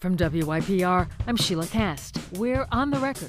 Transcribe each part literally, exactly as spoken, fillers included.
From W Y P R, I'm Sheila Cast. We're on the record.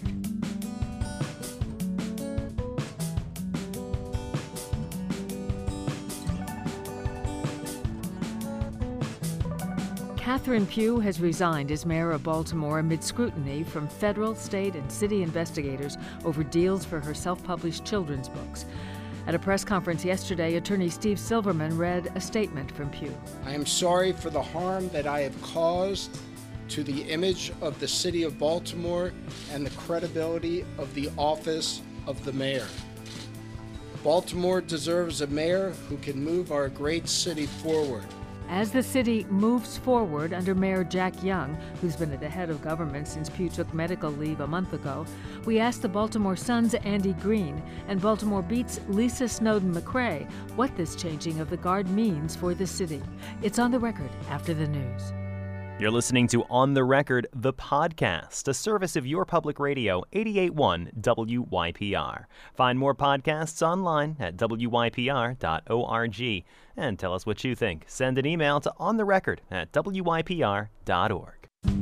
Catherine Pugh has resigned as mayor of Baltimore amid scrutiny from federal, state, and city investigators over deals for her self-published children's books. At a press conference yesterday, attorney Steve Silverman read a statement from Pugh. I am sorry for the harm that I have caused to the image of the city of Baltimore and the credibility of the office of the mayor. Baltimore deserves a mayor who can move our great city forward. As the city moves forward under Mayor Jack Young, who's been at the head of government since Pugh took medical leave a month ago, we asked the Baltimore Sun's Andy Green and Baltimore Beat's Lisa Snowden-McCrae what this changing of the guard means for the city. It's on the record after the news. You're listening to On the Record, the podcast, a service of your public radio, eighty-eight point one W Y P R. Find more podcasts online at W Y P R dot org. And tell us what you think. Send an email to ontherecord at W Y P R dot org.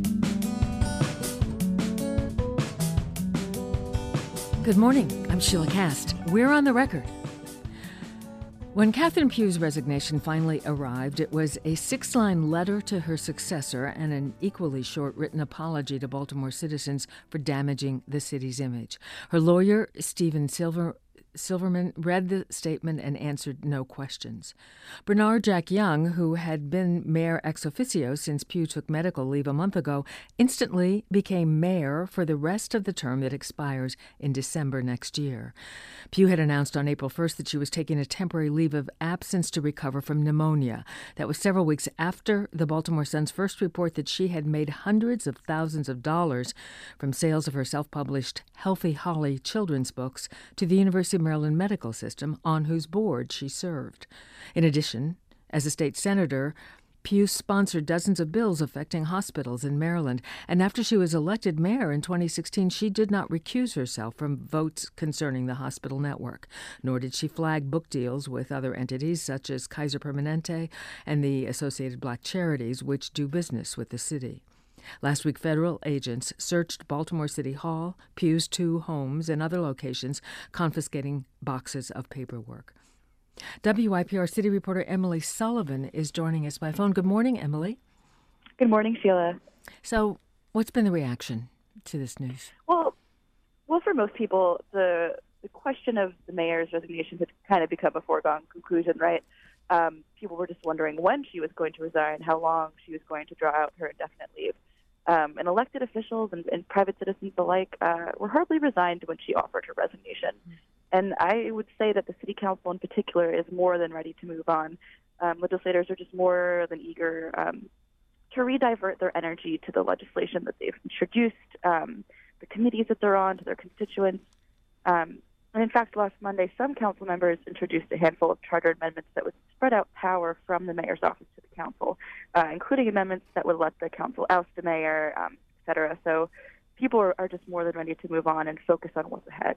Good morning. I'm Sheila Cast. We're on the record. When Catherine Pugh's resignation finally arrived, it was a six-line letter to her successor and an equally short written apology to Baltimore citizens for damaging the city's image. Her lawyer, Stephen Silver, Silverman, read the statement and answered no questions. Bernard Jack Young, who had been mayor ex officio since Pugh took medical leave a month ago, instantly became mayor for the rest of the term that expires in December next year. Pugh had announced on April first that she was taking a temporary leave of absence to recover from pneumonia. That was several weeks after the Baltimore Sun's first report that she had made hundreds of thousands of dollars from sales of her self-published Healthy Holly children's books to the University of Maryland Medical System, on whose board she served. In addition, as a state senator, Pugh sponsored dozens of bills affecting hospitals in Maryland, and after she was elected mayor in twenty sixteen, she did not recuse herself from votes concerning the hospital network, nor did she flag book deals with other entities such as Kaiser Permanente and the Associated Black Charities, which do business with the city. Last week, federal agents searched Baltimore City Hall, Pugh's two homes, and other locations, confiscating boxes of paperwork. W Y P R City reporter Emily Sullivan is joining us by phone. Good morning, Emily. Good morning, Sheila. So, what's been the reaction to this news? Well, well, for most people, the the question of the mayor's resignation had kind of become a foregone conclusion, right? Um, people were just wondering when she was going to resign, how long she was going to draw out her indefinite leave. Um, and elected officials and, and private citizens alike uh, were hardly resigned when she offered her resignation. Mm-hmm. And I would say that the city council in particular is more than ready to move on. Um, legislators are just more than eager um, to redivert their energy to the legislation that they've introduced, um, the committees that they're on, to their constituents. Um, and in fact, last Monday, some council members introduced a handful of charter amendments that would spread out power from the mayor's office to the council, uh, including amendments that would let the council oust the mayor, um, et cetera. So people are, are just more than ready to move on and focus on what's ahead.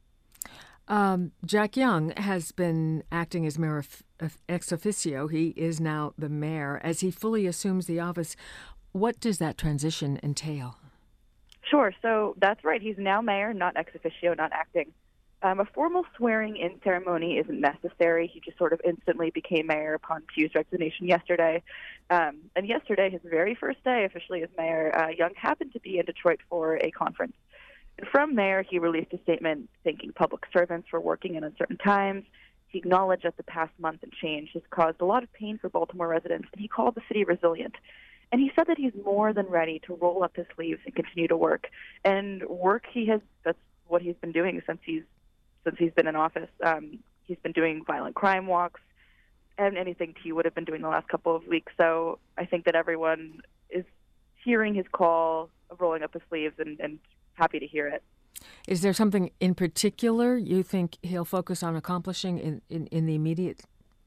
Um, Jack Young has been acting as mayor of ex officio. He is now the mayor. As he fully assumes the office, what does that transition entail? Sure. So that's right. He's now mayor, not ex officio, not acting. Um, a formal swearing-in ceremony isn't necessary. He just sort of instantly became mayor upon Pugh's resignation yesterday. Um, and yesterday, his very first day officially as mayor, uh, Young happened to be in Detroit for a conference. And from there, he released a statement thanking public servants for working in uncertain times. He acknowledged that the past month and change has caused a lot of pain for Baltimore residents, and he called the city resilient. And he said that he's more than ready to roll up his sleeves and continue to work. And work he has, that's what he's been doing since he's since he's been in office. Um, he's been doing violent crime walks and anything T would have been doing the last couple of weeks. So I think that everyone is hearing his call of rolling up his sleeves and, and happy to hear it. Is there something in particular you think he'll focus on accomplishing in, in, in the immediate?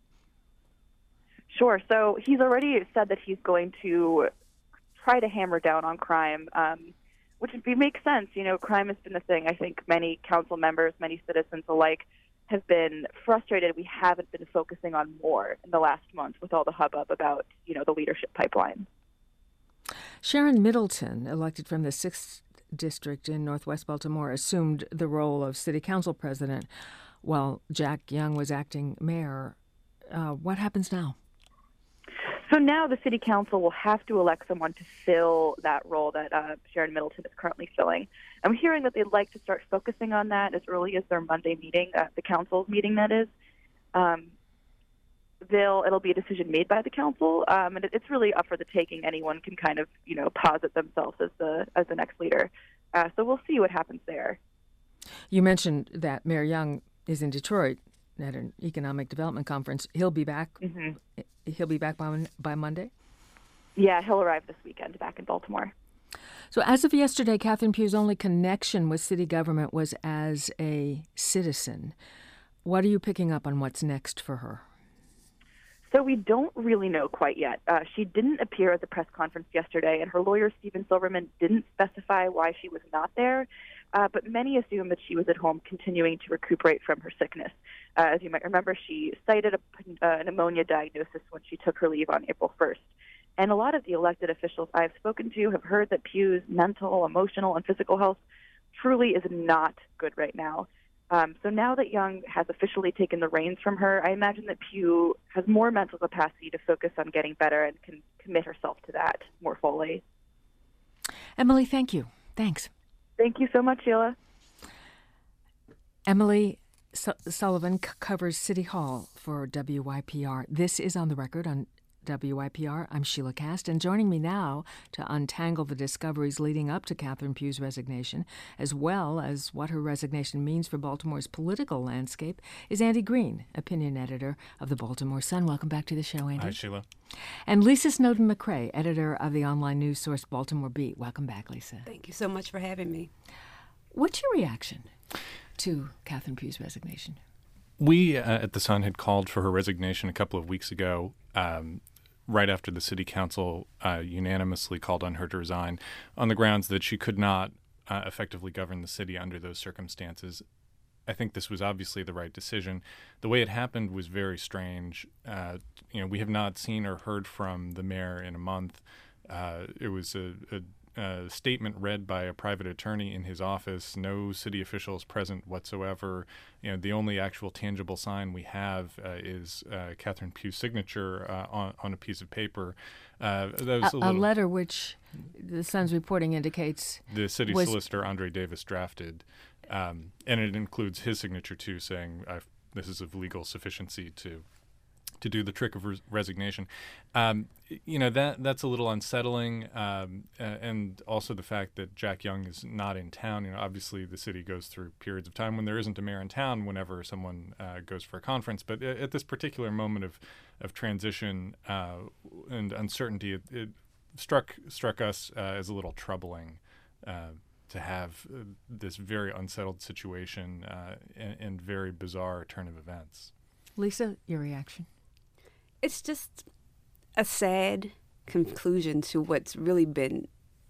Sure. So he's already said that he's going to try to hammer down on crime, um, which would be, makes sense. You know, crime has been the thing. I think many council members, many citizens alike have been frustrated we haven't been focusing on more in the last month with all the hubbub about, you know, the leadership pipeline. Sharon Middleton, elected from the sixth District in Northwest Baltimore, assumed the role of city council president while Jack Young was acting mayor. Uh, what happens now? So now the city council will have to elect someone to fill that role that uh, Sharon Middleton is currently filling. I'm hearing that they'd like to start focusing on that as early as their Monday meeting, uh, the council's meeting, that is. Um, they'll it'll be a decision made by the council, um, and it, it's really up for the taking. Anyone can kind of, you know, posit themselves as the as the next leader. Uh, so we'll see what happens there. You mentioned that Mayor Young is in Detroit at an economic development conference. He'll be back. Mm-hmm. He'll be back by by Monday. Yeah, he'll arrive this weekend back in Baltimore. So as of yesterday, Catherine Pugh's only connection with city government was as a citizen. What are you picking up on what's next for her? So we don't really know quite yet. Uh, she didn't appear at the press conference yesterday, and her lawyer, Stephen Silverman, didn't specify why she was not there. Uh, but many assume that she was at home continuing to recuperate from her sickness. Uh, as you might remember, she cited a uh, pneumonia diagnosis when she took her leave on April first. And a lot of the elected officials I've spoken to have heard that Pugh's mental, emotional, and physical health truly is not good right now. Um, so now that Young has officially taken the reins from her, I imagine that Pugh has more mental capacity to focus on getting better and can commit herself to that more fully. Emily, thank you. Thanks. Thank you so much, Sheila. Emily Su- Sullivan c- covers City Hall for W Y P R. This is On the Record on W Y P R. I'm Sheila Cast, and joining me now to untangle the discoveries leading up to Catherine Pugh's resignation, as well as what her resignation means for Baltimore's political landscape, is Andy Green, opinion editor of the Baltimore Sun. Welcome back to the show, Andy. Hi, Sheila. And Lisa Snowden-McCrae, editor of the online news source Baltimore Beat. Welcome back, Lisa. Thank you so much for having me. What's your reaction to Catherine Pugh's resignation? We uh, at the Sun had called for her resignation a couple of weeks ago, um, right after the city council uh, unanimously called on her to resign on the grounds that she could not uh, effectively govern the city under those circumstances. I think this was obviously the right decision. The way it happened was very strange. Uh, you know, we have not seen or heard from the mayor in a month. Uh, it was a, a Uh, statement read by a private attorney in his office, no city officials present whatsoever. You know, the only actual tangible sign we have uh, is uh, Catherine Pugh's signature uh, on, on a piece of paper. Uh, that was a, a, little, a letter which the Sun's reporting indicates the city was, solicitor, Andre Davis, drafted. Um, and it includes his signature, too, saying I've, this is of legal sufficiency to to do the trick of res- resignation. Um, you know, that that's a little unsettling. Um, uh, and also the fact that Jack Young is not in town. You know, obviously the city goes through periods of time when there isn't a mayor in town whenever someone uh, goes for a conference. But at this particular moment of, of transition uh, and uncertainty, it, it struck, struck us uh, as a little troubling uh, to have uh, this very unsettled situation uh, and, and very bizarre turn of events. Lisa, your reaction? It's just a sad conclusion to what's really been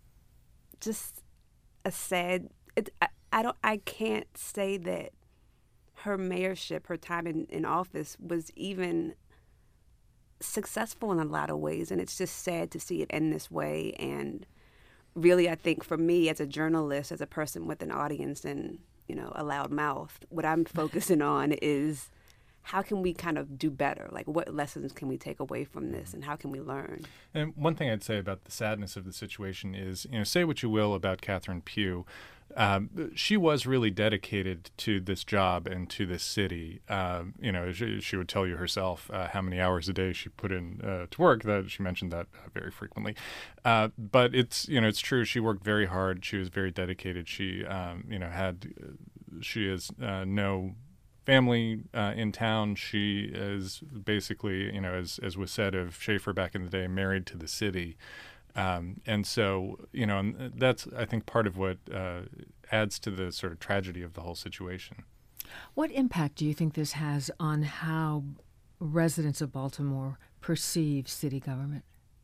just a sad. It, I, I don't. I can't say that her mayorship, her time in, in office, was even successful in a lot of ways, and it's just sad to see it end this way. And really, I think for me, as a journalist, as a person with an audience and you know a loud mouth, what I'm focusing on is, how can we kind of do better? Like, what lessons can we take away from this, and how can we learn? And one thing I'd say about the sadness of the situation is, you know, say what you will about Catherine Pugh, um, she was really dedicated to this job and to this city. Um, you know, she, she would tell you herself uh, how many hours a day she put in uh, to work. That she mentioned that uh, very frequently. Uh, but it's, you know, it's true. She worked very hard. She was very dedicated. She, um, you know, had, she has uh, no family uh, in town. She is basically, you know, as as was said of Schaefer back in the day, married to the city. Um, and so, you know, and that's, I think, part of what uh, adds to the sort of tragedy of the whole situation. What impact do you think this has on how residents of Baltimore perceive city government?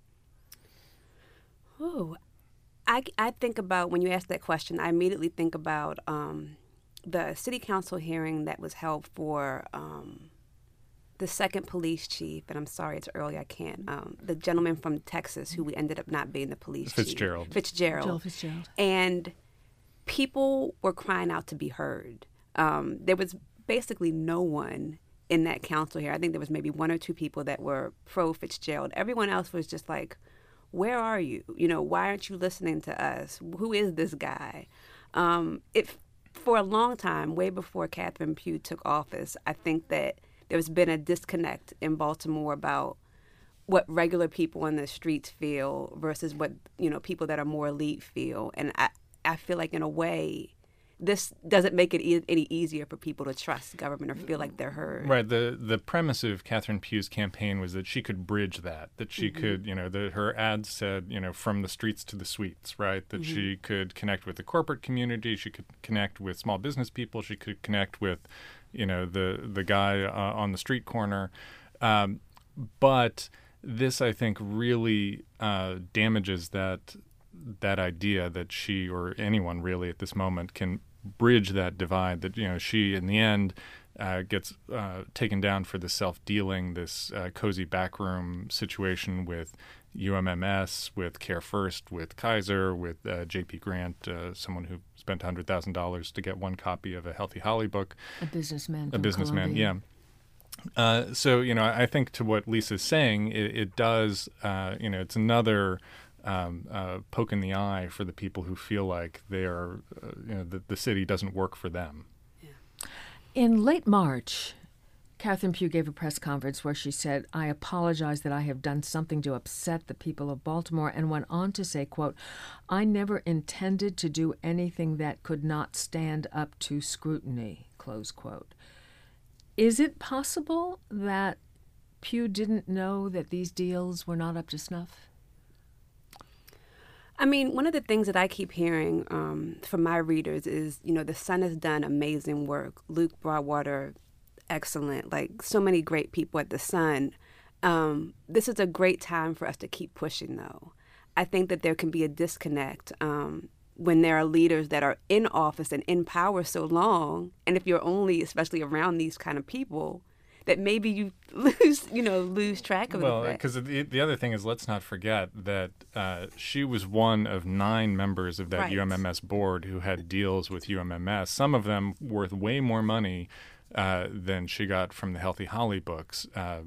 Oh, I, I think about, when you ask that question, I immediately think about um, the city council hearing that was held for um, the second police chief, and I'm sorry it's early, I can't, um, the gentleman from Texas who ended up not being the police Fitzgerald. chief. Fitzgerald. Joel Fitzgerald. And people were crying out to be heard. Um, there was basically no one in that council here. I think there was maybe one or two people that were pro Fitzgerald. Everyone else was just like, where are you? You know, why aren't you listening to us? Who is this guy? Um, if for a long time, way before Catherine Pugh took office, I think that there's been a disconnect in Baltimore about what regular people on the streets feel versus what, you know, people that are more elite feel. And I, I feel like in a way, this doesn't make it e- any easier for people to trust government or feel like they're heard. Right. The the premise of Catherine Pugh's campaign was that she could bridge that, that she mm-hmm. could, you know, the, her ads said, you know, from the streets to the suites, right? That mm-hmm. she could connect with the corporate community, she could connect with small business people, she could connect with, you know, the, the guy uh, on the street corner. Um, but this, I think, really uh, damages that that idea that she or anyone really at this moment can bridge that divide, that, you know, she in the end uh, gets uh, taken down for the self-dealing, this uh, cozy backroom situation with U M M S, with Care First, with Kaiser, with uh, J P Grant, uh, someone who spent one hundred thousand dollars to get one copy of a Healthy Holly book. A businessman. A businessman, Columbia. yeah. Uh, so, you know, I think to what Lisa's saying, it, it does, uh, you know, it's another Um, uh, poke in the eye for the people who feel like they are, uh, you know, the, the city doesn't work for them. Yeah. In late March, Catherine Pugh gave a press conference where she said, "I apologize that I have done something to upset the people of Baltimore," and went on to say, quote, "I never intended to do anything that could not stand up to scrutiny," close quote. Is it possible that Pugh didn't know that these deals were not up to snuff? I mean, one of the things that I keep hearing um, from my readers is, you know, the Sun has done amazing work. Luke Broadwater, excellent. Like, so many great people at the Sun. Um, this is a great time for us to keep pushing, though. I think that there can be a disconnect um, when there are leaders that are in office and in power so long, and if you're only, especially around these kind of people, that maybe you lose, you know, lose track of well, it. Well, because the, the other thing is, let's not forget that uh, she was one of nine members of that right. U M M S board who had deals with U M M S, some of them worth way more money uh, than she got from the Healthy Holly books. Uh,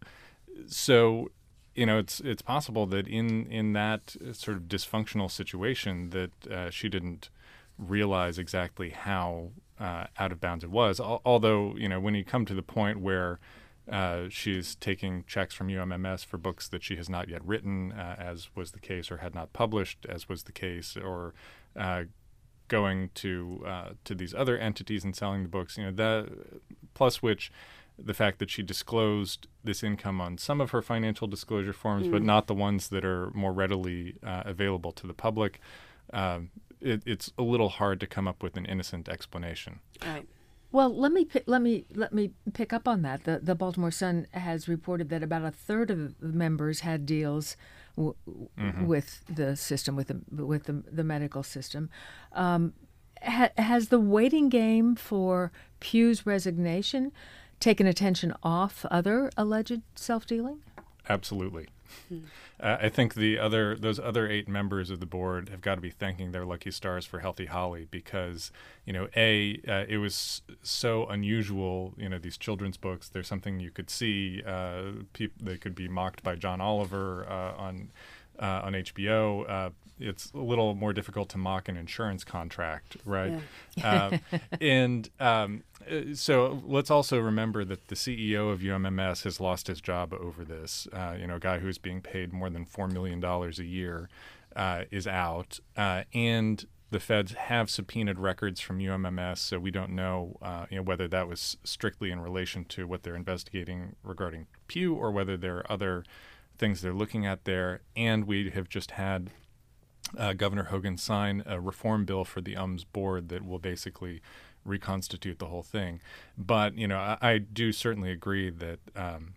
so, you know, it's it's possible that in, in that sort of dysfunctional situation that uh, she didn't realize exactly how uh, out of bounds it was. Al- although, you know, when you come to the point where uh, she's taking checks from U M M S for books that she has not yet written, uh, as was the case, or had not published, as was the case, or uh, going to uh, to these other entities and selling the books, you know, that plus which the fact that she disclosed this income on some of her financial disclosure forms, mm. but not the ones that are more readily uh, available to the public. Um, It, it's a little hard to come up with an innocent explanation. Right. Well, let me pi- let me let me pick up on that. The the Baltimore Sun has reported that about a third of the members had deals w- mm-hmm. with the system, with the with the, the medical system. Um, ha- has the waiting game for Pugh's resignation taken attention off other alleged self-dealing? Absolutely. Hmm. Uh, I think the other those other eight members of the board have got to be thanking their lucky stars for Healthy Holly because, you know, A, uh, it was so unusual, you know, these children's books. There's something you could see. Uh, peop- they could be mocked by John Oliver uh, on uh, on H B O. Uh, it's a little more difficult to mock an insurance contract, right? Yeah. uh, and um, so let's also remember that the C E O of U M M S has lost his job over this. Uh, you know, a guy who's being paid more than four million dollars a year uh, is out. Uh, and the feds have subpoenaed records from U M M S, so we don't know, uh, you know, whether that was strictly in relation to what they're investigating regarding Pugh or whether there are other things they're looking at there. And we have just had uh, Governor Hogan sign a reform bill for the U M S board that will basically reconstitute the whole thing. But, you know, I, I do certainly agree that um,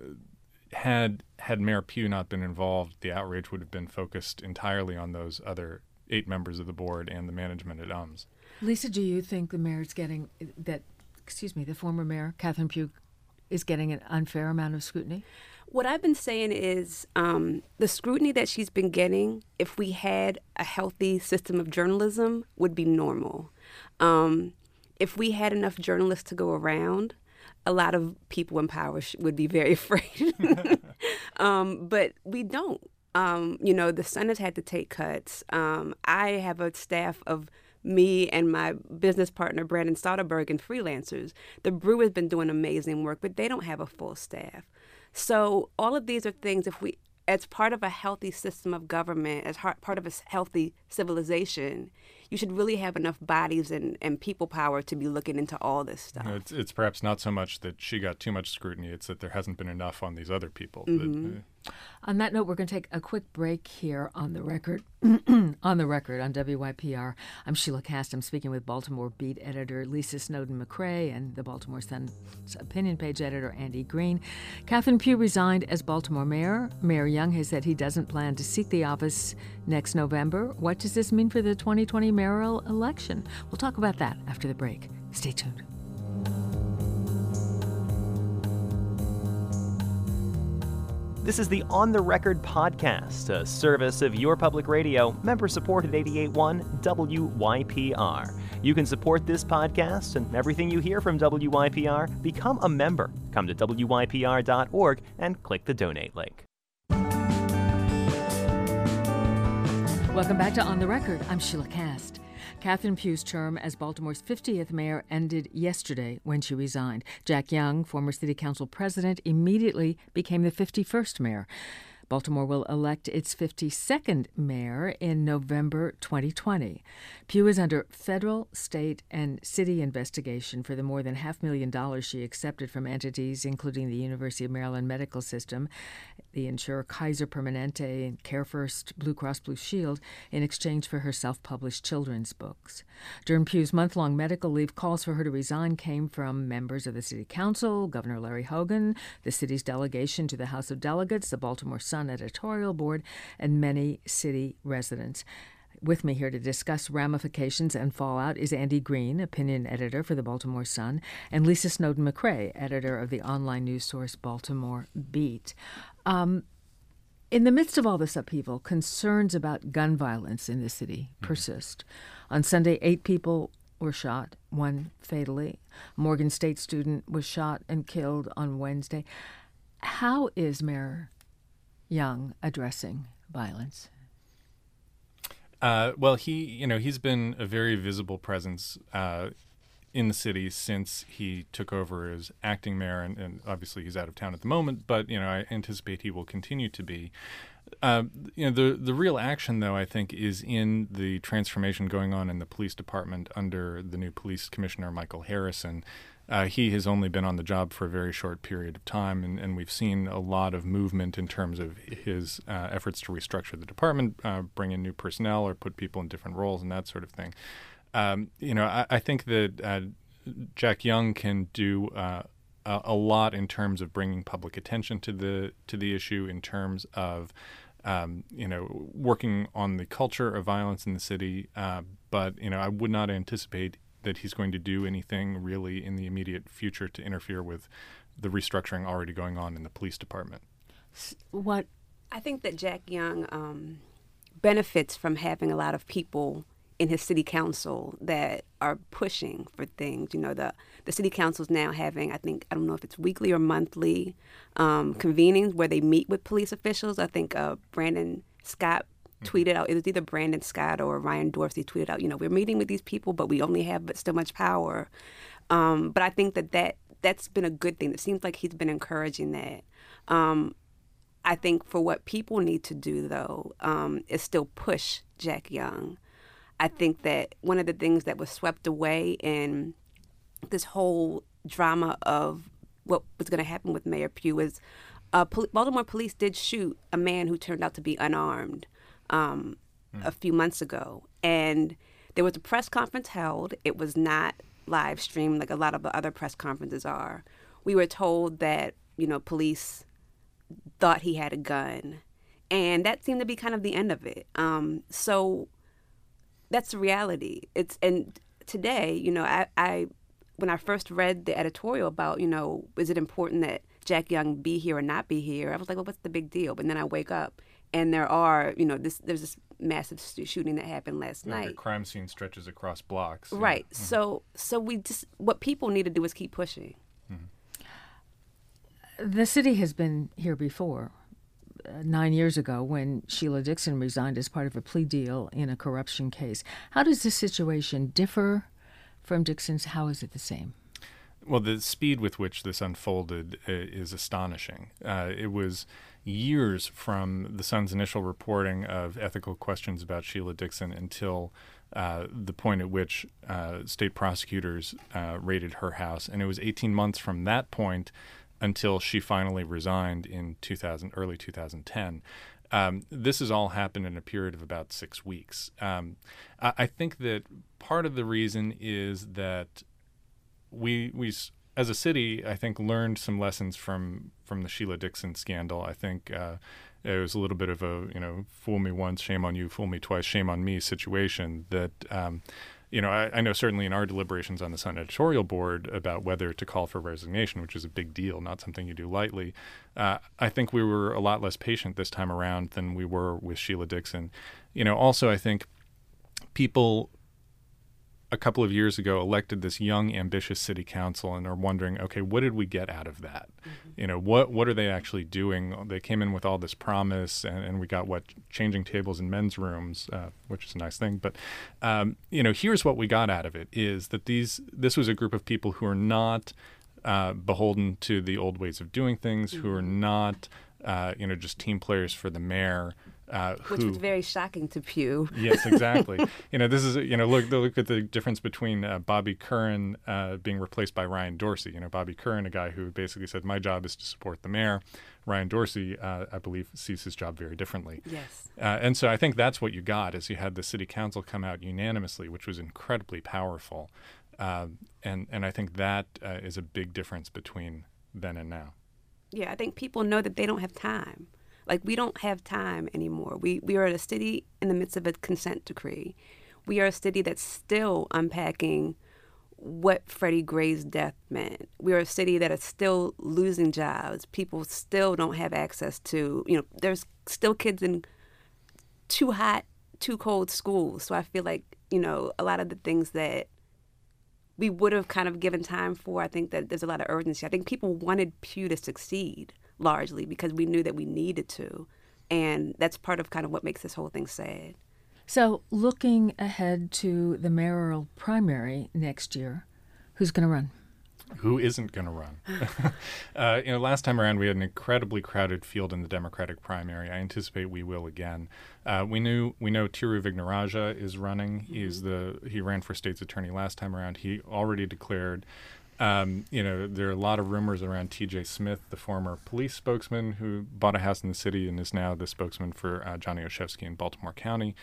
had had Mayor Pugh not been involved, the outrage would have been focused entirely on those other eight members of the board and the management at U M S. Lisa, do you think the mayor's getting that, excuse me, the former mayor, Catherine Pugh, is getting an unfair amount of scrutiny? What I've been saying is um, the scrutiny that she's been getting, if we had a healthy system of journalism, would be normal. Um, if we had enough journalists to go around, a lot of people in power sh- would be very afraid. um, but we don't. Um, you know, the Sun has had to take cuts. Um, I have a staff of me and my business partner, Brandon Soderberg, and freelancers. The Brew has been doing amazing work, but they don't have a full staff. So all of these are things, if we, as part of a healthy system of government, as part of a healthy civilization, you should really have enough bodies and, and people power to be looking into all this stuff. You know, it's, it's perhaps not so much that she got too much scrutiny, it's that there hasn't been enough on these other people. Mm-hmm. That, uh, On that note, we're going to take a quick break here on the record. on the record on W Y P R. I'm Sheila Cast. I'm speaking with Baltimore beat editor Lisa Snowden McCrae and the Baltimore Sun's opinion page editor Andy Green. Catherine Pugh resigned as Baltimore mayor. Mayor Young has said he doesn't plan to seek the office next November. What does this mean for the twenty twenty mayoral election? We'll talk about that after the break. Stay tuned. This is the On the Record podcast, a service of Your Public Radio, member-supported eighty-eight point one W Y P R. You can support this podcast and everything you hear from W Y P R. Become a member. Come to W Y P R dot org and click the donate link. Welcome back to On the Record. I'm Sheila Cast. Catherine Pugh's term as Baltimore's fiftieth mayor ended yesterday when she resigned. Jack Young, former city council president, immediately became the fifty-first mayor. Baltimore will elect its fifty-second mayor in November twenty twenty. Pugh is under federal, state, and city investigation for the more than half million dollars she accepted from entities including the University of Maryland Medical System, the insurer Kaiser Permanente, and CareFirst Blue Cross Blue Shield in exchange for her self-published children's books. During Pugh's month-long medical leave, calls for her to resign came from members of the city council, Governor Larry Hogan, the city's delegation to the House of Delegates, the Baltimore Sun editorial board, and many city residents. With me here to discuss ramifications and fallout is Andy Green, opinion editor for the Baltimore Sun, and Lisa Snowden McCrae, editor of the online news source Baltimore Beat. Um, in the midst of all this upheaval, concerns about gun violence in the city mm-hmm. persist. On Sunday, eight people were shot, one fatally. A Morgan State student was shot and killed on Wednesday. How is Mayor Young addressing violence? Uh, well, he, you know, he's been a very visible presence uh, in the city since he took over as acting mayor, and, and obviously he's out of town at the moment. But you know, I anticipate he will continue to be. Uh, you know, the the real action, though, I think, is in the transformation going on in the police department under the new police commissioner, Michael Harrison. Uh, he has only been on the job for a very short period of time, and, and we've seen a lot of movement in terms of his uh, efforts to restructure the department, uh, bring in new personnel or put people in different roles and that sort of thing. Um, you know, I, I think that uh, Jack Young can do uh, a, a lot in terms of bringing public attention to the to the issue, in terms of um, you know, working on the culture of violence in the city. Uh, but you know, I would not anticipate that he's going to do anything really in the immediate future to interfere with the restructuring already going on in the police department. What I think that Jack Young um, benefits from having a lot of people in his city council that are pushing for things. You know, the the city council's now having, I think, I don't know if it's weekly or monthly um, convenings where they meet with police officials. I think uh, Brandon Scott tweeted out, it was either Brandon Scott or Ryan Dorsey tweeted out, you know, we're meeting with these people, but we only have but so much power. Um, but I think that, that that's been a good thing. It seems like he's been encouraging that. Um, I think for what people need to do, though, um, is still push Jack Young. I think that one of the things that was swept away in this whole drama of what was going to happen with Mayor Pugh is uh, Pol- Baltimore police did shoot a man who turned out to be unarmed Um, mm. a few months ago. And there was a press conference held. It was not live streamed like a lot of the other press conferences are. We were told that, you know, police thought he had a gun. And that seemed to be kind of the end of it. Um, so that's the reality. It's and today, you know, I, I when I first read the editorial about, you know, is it important that Jack Young be here or not be here, I was like, well, what's the big deal? But then I wake up and there are, you know, this there's this massive shooting that happened last yeah, night. The crime scene stretches across blocks. Right. Yeah. Mm-hmm. So so we just, what people need to do is keep pushing. Mm-hmm. The city has been here before. Uh, nine years ago when Sheila Dixon resigned as part of a plea deal in a corruption case. How does this situation differ from Dixon's? How is it the same? Well, the speed with which this unfolded uh, is astonishing. Uh, it was years from the Sun's initial reporting of ethical questions about Sheila Dixon until uh, the point at which uh, state prosecutors uh, raided her house. And it was eighteen months from that point until she finally resigned in two thousand, early two thousand ten. Um, this has all happened in a period of about six weeks. Um, I, I think that part of the reason is that we, we, as a city, I think, learned some lessons from, from the Sheila Dixon scandal. I think uh, it was a little bit of a, you know, fool me once, shame on you, fool me twice, shame on me situation that, um, you know, I, I know certainly in our deliberations on the Sun editorial board about whether to call for resignation, which is a big deal, not something you do lightly, uh, I think we were a lot less patient this time around than we were with Sheila Dixon. You know, also I think people a couple of years ago elected this young, ambitious city council and are wondering, okay, what did we get out of that? Mm-hmm. You know, what what are they actually doing? They came in with all this promise, and, and we got, what, changing tables in men's rooms, uh, which is a nice thing. But, um, you know, here's what we got out of it, is that these this was a group of people who are not uh, beholden to the old ways of doing things, mm-hmm. who are not, uh, you know, just team players for the mayor. Uh, Which who, was very shocking to Pew. Yes, exactly. you know, this is, you know, look look at the difference between uh, Bobby Curran uh, being replaced by Ryan Dorsey. You know, Bobby Curran, a guy who basically said, my job is to support the mayor. Ryan Dorsey, uh, I believe, sees his job very differently. Yes. Uh, and so I think that's what you got, is you had the city council come out unanimously, which was incredibly powerful. Uh, and, and I think that uh, is a big difference between then and now. Yeah, I think people know that they don't have time. Like, we don't have time anymore. We we are a city in the midst of a consent decree. We are a city that's still unpacking what Freddie Gray's death meant. We are a city that is still losing jobs. People still don't have access to, you know, there's still kids in too hot, too cold schools. So I feel like, you know, a lot of the things that we would have kind of given time for, I think that there's a lot of urgency. I think people wanted Pew to succeed, largely because we knew that we needed to. And that's part of kind of what makes this whole thing sad. So looking ahead to the mayoral primary next year, who's going to run? Who isn't going to run? uh, you know, last time around we had an incredibly crowded field in the Democratic primary. I anticipate we will again. Uh, we knew we know Thiru Vignarajah is running. Mm-hmm. He's the he ran for state's attorney last time around. He already declared. Um, you know, there are a lot of rumors around T J Smith, the former police spokesman who bought a house in the city and is now the spokesman for uh, Johnny Olszewski in Baltimore County.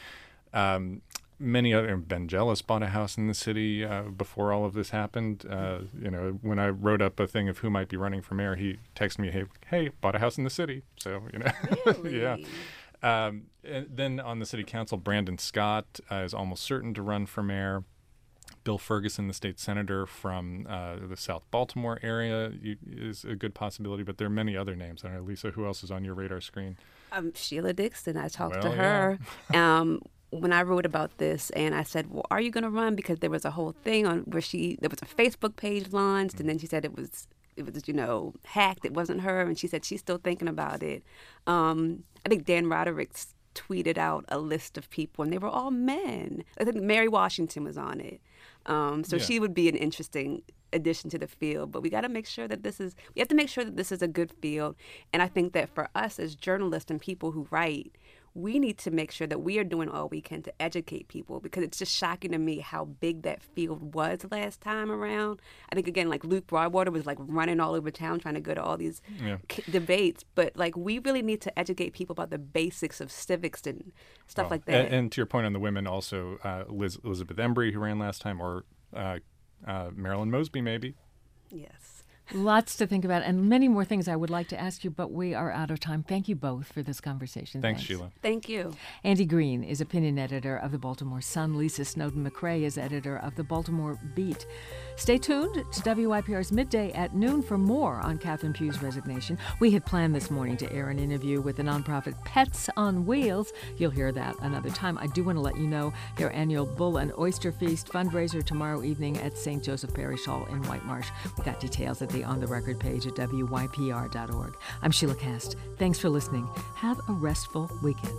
Um, many other, Ben Jealous bought a house in the city uh, before all of this happened. Uh, you know, when I wrote up a thing of who might be running for mayor, he texted me, hey, hey, bought a house in the city. So, you know, really? yeah. Um, and then on the city council, Brandon Scott uh, is almost certain to run for mayor. Bill Ferguson, the state senator from uh, the South Baltimore area, you, is a good possibility, but there are many other names. I don't know, Lisa, who else is on your radar screen? Um, Sheila Dixon. I talked well, to her yeah. um, when I wrote about this, and I said, well, are you going to run? Because there was a whole thing on where she, there was a Facebook page launched, mm-hmm. and then she said it was, it was, you know, hacked. It wasn't her, and she said she's still thinking about it. Um, I think Dan Roderick tweeted out a list of people, and they were all men. I think Mary Washington was on it. Um, so yeah. she would be an interesting addition to the field. But we got to make sure that this is, we have to make sure that this is a good field. And I think that for us as journalists and people who write, we need to make sure that we are doing all we can to educate people, because it's just shocking to me how big that field was last time around. I think, again, like Luke Broadwater was like running all over town trying to go to all these yeah. k- debates. But like, we really need to educate people about the basics of civics and stuff well, like that. And, and to your point on the women, also uh, Liz, Elizabeth Embry, who ran last time, or uh, uh, Marilyn Mosby, maybe. Yes. Lots to think about and many more things I would like to ask you, but we are out of time. Thank you both for this conversation. Thanks, Thanks. Sheila. Thank you. Andy Green is opinion editor of the Baltimore Sun. Lisa Snowden McCrae is editor of the Baltimore Beat. Stay tuned to W Y P R's Midday at noon for more on Catherine Pugh's resignation. We had planned this morning to air an interview with the nonprofit Pets on Wheels. You'll hear that another time. I do want to let you know their annual Bull and Oyster Feast fundraiser tomorrow evening at Saint Joseph Parish Hall in White Marsh. We got details at the On the Record page at W Y P R dot org. I'm Sheila Cast. Thanks for listening. Have a restful weekend.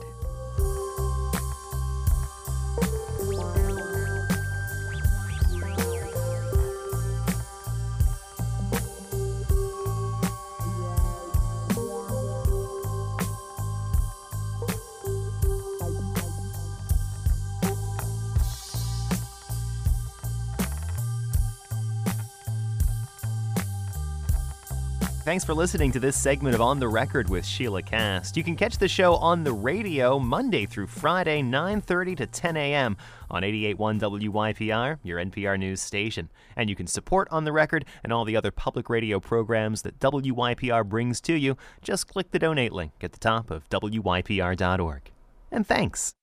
Thanks for listening to this segment of On the Record with Sheila Cast. You can catch the show on the radio Monday through Friday, nine thirty to ten a.m. on eighty-eight point one W Y P R, your N P R news station. And you can support On the Record and all the other public radio programs that W Y P R brings to you. Just click the donate link at the top of W Y P R dot org. And thanks.